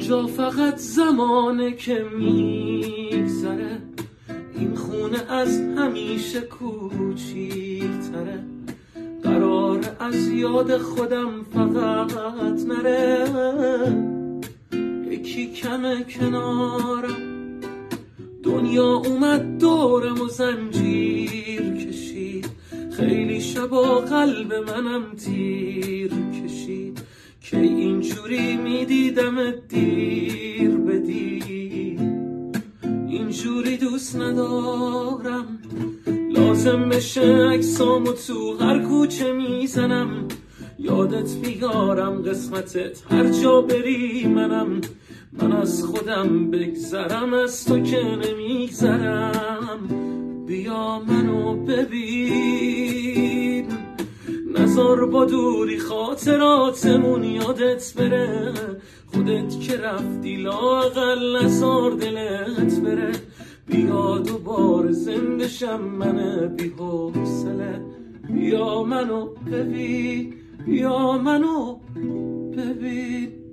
اینجا فقط زمانه که میگذره، این خونه از همیشه کوچیک‌تره، قراره از یاد خودم فقط نره. یکی کمه کنارم، دنیا اومد دورم و زنجیر کشید، خیلی شبا قلب منم تیر کشید، که اینجوری میدیدم دیر به دیر. اینجوری دوست ندارم، لازم بشه عکسامو تو هر کوچه میزنم، یادت بیارم قسمتت هر جا بری منم. من از خودم بگذرم، از تو که نمیگذرم. بیا منو ببین، نزار با دوری خاطراتمون یادت بره، خودت که رفتی لااقل نزار دلت بره. بیا دوباره زنده شم من بی حوصله، بیا منو ببین، بیا منو ببین.